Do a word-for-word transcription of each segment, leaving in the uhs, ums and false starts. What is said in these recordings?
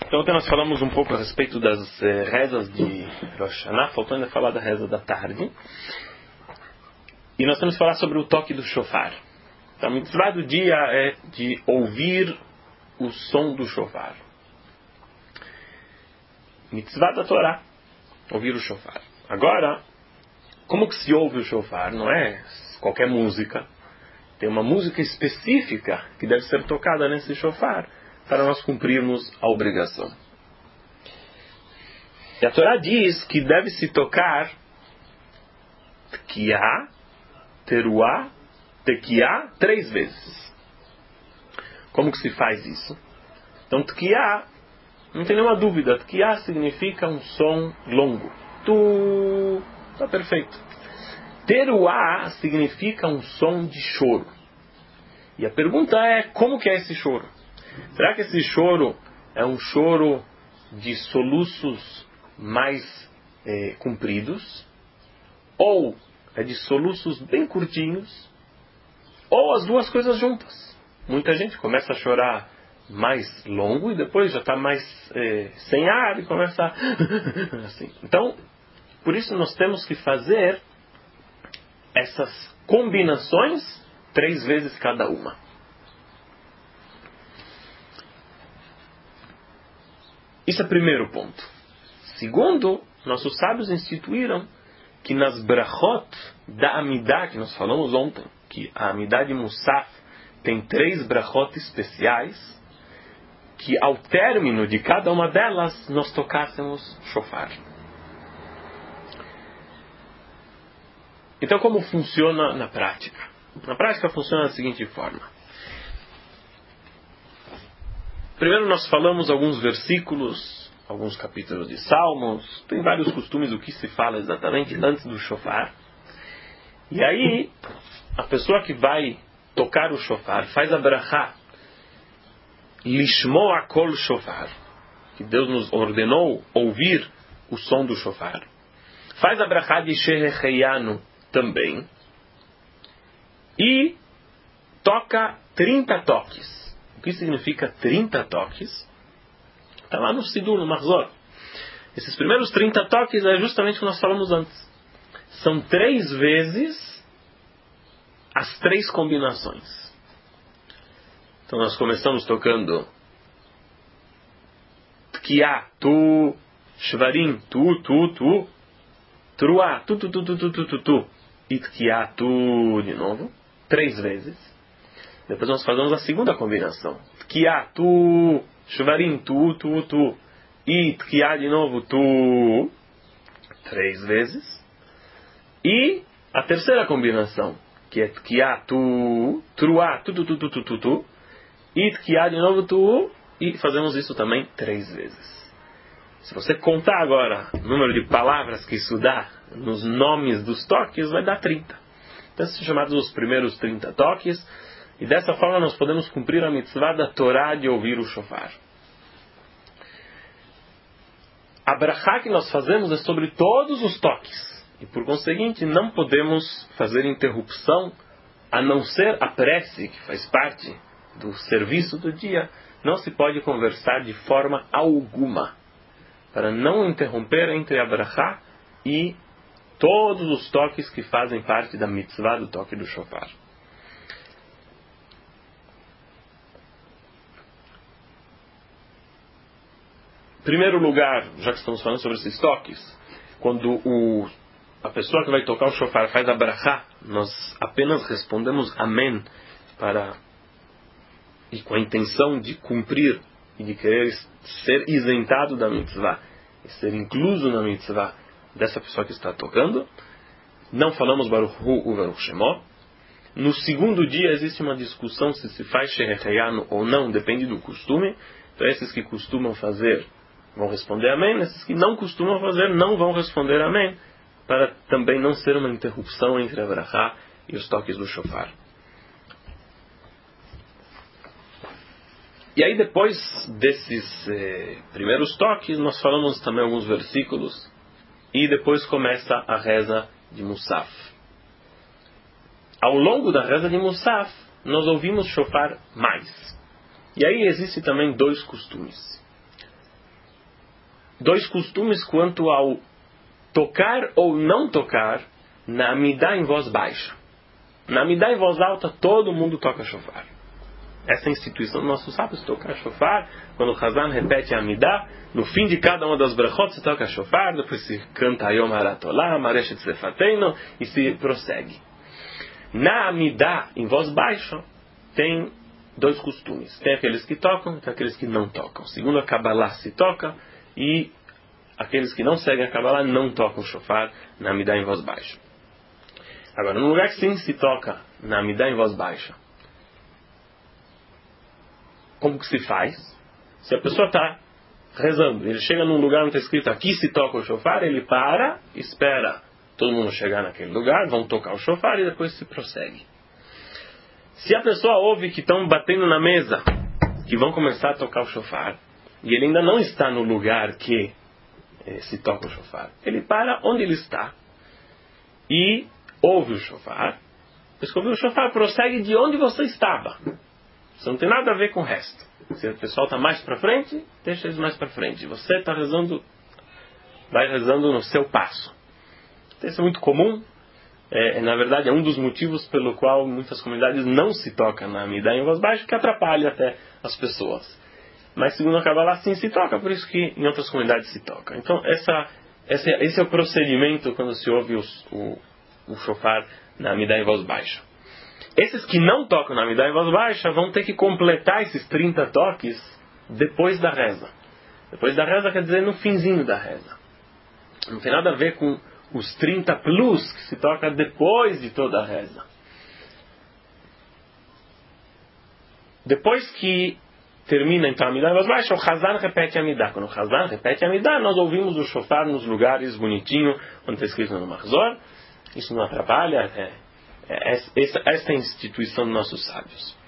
Então ontem nós falamos um pouco a respeito das eh, rezas de Rosh Hashanah, faltou ainda falar da reza da tarde. E nós temos que falar sobre o toque do shofar. Então, a mitzvah do dia é de ouvir o som do shofar. Mitzvah da Torá, ouvir o shofar. Agora, como que se ouve o shofar? Não é qualquer música. Tem uma música específica que deve ser tocada nesse shofar para nós cumprirmos a obrigação. E a Torá diz que deve-se tocar Tkiá, Teruá, Tekiá três vezes. Como que se faz isso? Então Tkiá, não tem nenhuma dúvida, Tkiá significa um som longo. Tu, está perfeito. Teruá significa um som de choro. E a pergunta é, como que é esse choro? Será que esse choro é um choro de soluços mais eh, compridos? Ou é de soluços bem curtinhos? Ou as duas coisas juntas? Muita gente começa a chorar mais longo e depois já está mais eh, sem ar e começa a... assim. Então, por isso nós temos que fazer essas combinações três vezes cada uma. Isso é o primeiro ponto. Segundo, nossos sábios instituíram que nas brachot da Amidah, que nós falamos ontem, que a Amidah de Musaf tem três brachot especiais, que ao término de cada uma delas nós tocássemos shofar. Então, como funciona na prática? Na prática funciona da seguinte forma. Primeiro nós falamos alguns versículos, alguns capítulos de Salmos, tem vários costumes do que se fala exatamente antes do shofar. E aí, a pessoa que vai tocar o shofar faz a brachá, lishmoa kol shofar, que Deus nos ordenou ouvir o som do shofar. Faz a brachá de Shehecheyanu também. E toca trinta toques. O que significa trinta toques? Está lá no Sidur, no Mahzor. Esses primeiros trinta toques é justamente o que nós falamos antes. São três vezes as três combinações. Então nós começamos tocando Tkiá, tu, Shvarim, tu, tu, tu, Truá, tu, tu, tu, tu, tu, tu, tu, tu, e Tkiá, tu, de novo, três vezes. Depois nós fazemos a segunda combinação. Tkiá, tu, Shvarim, tu, tu, tu, e Tkiá de novo, tu, três vezes. E a terceira combinação, que é Tkiá, tu, Truá, tu, tu, tu, tu, tu, tu, tu, e Tkiá de novo, tu, e fazemos isso também três vezes. Se você contar agora o número de palavras que isso dá nos nomes dos toques, vai dar trinta. Então, são chamados os primeiros trinta toques. E dessa forma nós podemos cumprir a mitzvah da Torá de ouvir o shofar. A brachá que nós fazemos é sobre todos os toques. E por conseguinte não podemos fazer interrupção, a não ser a prece, que faz parte do serviço do dia. Não se pode conversar de forma alguma, para não interromper entre a brachá e todos os toques que fazem parte da mitzvah do toque do shofar. Em primeiro lugar, já que estamos falando sobre esses toques, quando o, a pessoa que vai tocar o shofar faz a brachá, nós apenas respondemos amém para, e com a intenção de cumprir e de querer ser isentado da mitzvah, e ser incluso na mitzvah dessa pessoa que está tocando. Não falamos Baruch Hu u Baruch Shemo. No segundo dia existe uma discussão se se faz Shehecheyanu ou não, depende do costume. Então esses que costumam fazer vão responder amém, esses que não costumam fazer não vão responder amém, para também não ser uma interrupção entre a brachá e os toques do shofar. E aí depois desses eh, primeiros toques, nós falamos também alguns versículos, e depois começa a reza de Musaf. Ao longo da reza de Musaf, nós ouvimos shofar mais. E aí existe também dois costumes. dois costumes quanto ao tocar ou não tocar na Amidá em voz baixa. Na Amidá em voz alta, todo mundo toca shofar. Essa é a instituição dos nossos sábios, tocar shofar. Quando o Hazan repete a Amidá, no fim de cada uma das brachot se toca shofar, depois se canta Yom Haratolá, Mareshet Sefateino, e se prossegue. Na Amidá em voz baixa, tem dois costumes. Tem aqueles que tocam e tem aqueles que não tocam. Segundo a Kabbalah se toca, e aqueles que não seguem a Kabbalah não tocam shofar na Amidá em voz baixa. Agora, no lugar que sim se toca na Amidá em voz baixa, como que se faz? Se a pessoa está rezando, ele chega num lugar onde está escrito aqui se toca o shofar, ele para, espera todo mundo chegar naquele lugar, vão tocar o shofar e depois se prossegue. Se a pessoa ouve que estão batendo na mesa, que vão começar a tocar o shofar, e ele ainda não está no lugar que eh, se toca o shofar, ele para onde ele está e ouve o shofar. Depois que ouve o shofar, prossegue de onde você estava. Isso não tem nada a ver com o resto. Se o pessoal está mais para frente, deixa eles mais para frente. Você está rezando, vai rezando no seu passo. Isso é muito comum. É, na verdade, é um dos motivos pelo qual muitas comunidades não se tocam na Amidá em voz baixa, que atrapalha até as pessoas. Mas segundo a Kabbalah, sim se toca, por isso que em outras comunidades se toca. Então, essa, esse, esse é o procedimento quando se ouve os, o, o shofar na Amidá em voz baixa. Esses que não tocam na Amidá em voz baixa vão ter que completar esses trinta toques depois da reza. Depois da reza quer dizer no finzinho da reza. Não tem nada a ver com os trinta plus que se toca depois de toda a reza. Depois que termina então a Amidá em voz baixa, o Hazan repete a Amidá. Quando o Hazan repete a Amidá, nós ouvimos o shofar nos lugares bonitinho, onde está escrito no Mahzor. Isso não atrapalha, é, é, essa, essa é a instituição dos nossos sábios.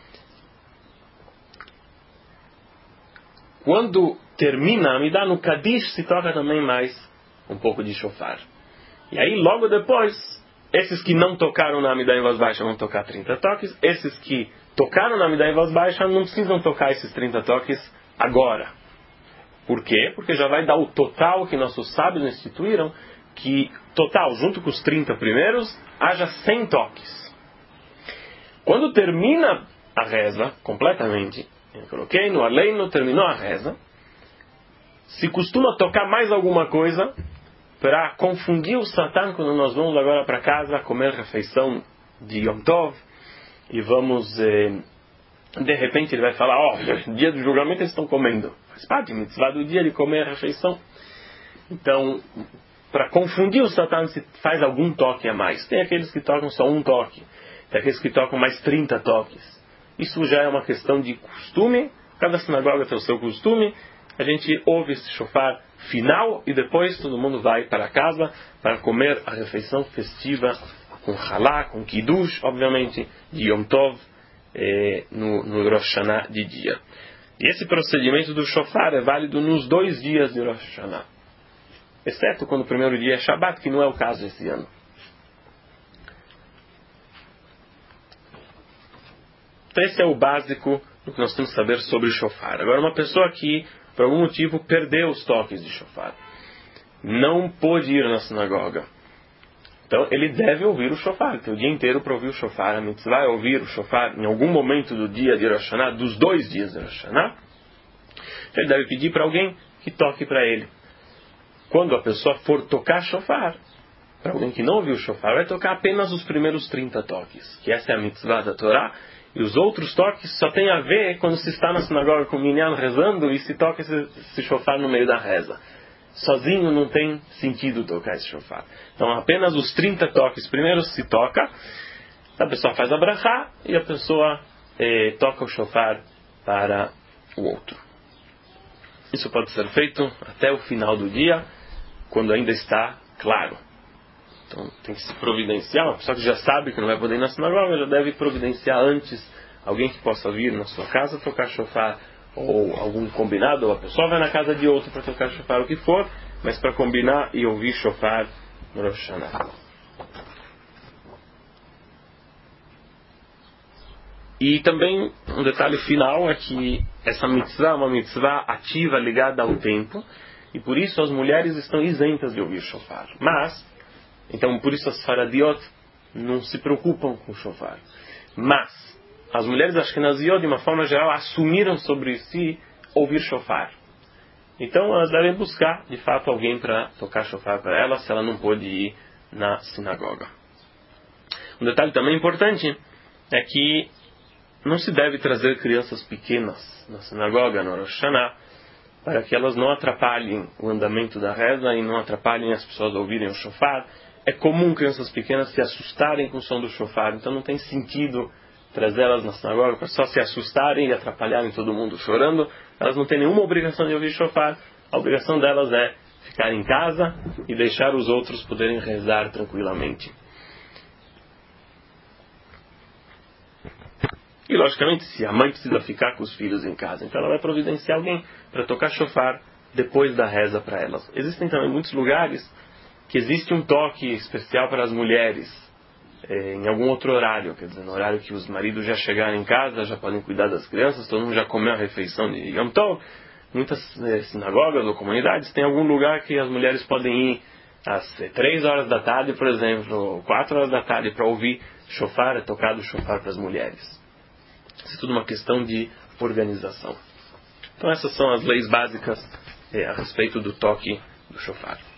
Quando termina a Amidá, no Kadish se toca também mais um pouco de shofar. E aí, logo depois, esses que não tocaram na Amidá em voz baixa vão tocar trinta toques. Esses que tocaram na Amidá em voz baixa não precisam tocar esses trinta toques agora. Por quê? Porque já vai dar o total que nossos sábios instituíram, que total, junto com os trinta primeiros, haja cem toques. Quando termina a reza, completamente, eu coloquei no Aleino, terminou a reza, se costuma tocar mais alguma coisa para confundir o Satã quando nós vamos agora para casa comer refeição de Yom Tov e vamos, eh, de repente ele vai falar, ó, oh, dia do julgamento eles estão comendo. Faz parte, mitzvah do dia de comer a refeição. Então, para confundir o Satã, se faz algum toque a mais. Tem aqueles que tocam só um toque, tem aqueles que tocam mais trinta toques. Isso já é uma questão de costume, cada sinagoga tem o seu costume. A gente ouve esse shofar final e depois todo mundo vai para casa para comer a refeição festiva com halá, com kiddush, obviamente, de Yom Tov, eh, no, no Rosh Hashanah de dia. E esse procedimento do shofar é válido nos dois dias de Rosh Hashanah, exceto quando o primeiro dia é Shabbat, que não é o caso esse ano. Então esse é o básico do que nós temos que saber sobre o shofar. Agora, uma pessoa que por algum motivo perdeu os toques de shofar, não pôde ir na sinagoga, então ele deve ouvir o shofar, tem o dia inteiro para ouvir o shofar. A mitzvah é ouvir o shofar em algum momento do dia de Rosh Hashanah, dos dois dias de Rosh Hashanah. Ele deve pedir para alguém que toque para ele. Quando a pessoa for tocar shofar, para alguém que não ouviu o shofar, vai tocar apenas os primeiros trinta toques, que essa é a mitzvah da Torá. E os outros toques só tem a ver quando se está na sinagoga com o minyan rezando e se toca esse, esse shofar no meio da reza. Sozinho não tem sentido tocar esse shofar. Então apenas os trinta toques primeiro se toca, a pessoa faz a brachá e a pessoa eh, toca o shofar para o outro. Isso pode ser feito até o final do dia, quando ainda está claro. Então tem que se providenciar, uma pessoa que já sabe que não vai poder ir na sinagoga, já deve providenciar antes alguém que possa vir na sua casa tocar shofar, ou algum combinado, ou a pessoa vai na casa de outro para tocar shofar, o que for, mas para combinar e ouvir shofar no Rosh Hashanah. E também um detalhe final é que essa mitzvah é uma mitzvah ativa ligada ao tempo, e por isso as mulheres estão isentas de ouvir shofar. Mas, então por isso as faradiot não se preocupam com o shofar. Mas, as mulheres ashkenaziot, de uma forma geral, assumiram sobre si ouvir shofar. Então elas devem buscar, de fato, alguém para tocar shofar para elas, se ela não pôde ir na sinagoga. Um detalhe também importante é que não se deve trazer crianças pequenas na sinagoga, no Rosh Hashanah, para que elas não atrapalhem o andamento da reza e não atrapalhem as pessoas a ouvirem o shofar. É comum crianças pequenas se assustarem com o som do shofar, então não tem sentido trazê-las na sinagoga para só se assustarem e atrapalharem todo mundo chorando. Elas não têm nenhuma obrigação de ouvir shofar. A obrigação delas é ficar em casa e deixar os outros poderem rezar tranquilamente. E logicamente, se a mãe precisa ficar com os filhos em casa, então ela vai providenciar alguém para tocar shofar depois da reza para elas. Existem também muitos lugares que existe um toque especial para as mulheres, é, em algum outro horário, quer dizer, no horário que os maridos já chegaram em casa, já podem cuidar das crianças, todo mundo já comeu a refeição de Yom Tov. Muitas é, sinagogas ou comunidades têm algum lugar que as mulheres podem ir às é, três horas da tarde, por exemplo, ou quatro horas da tarde, para ouvir shofar, é tocado shofar para as mulheres. Isso é tudo uma questão de organização. Então essas são as leis básicas é, a respeito do toque do shofar.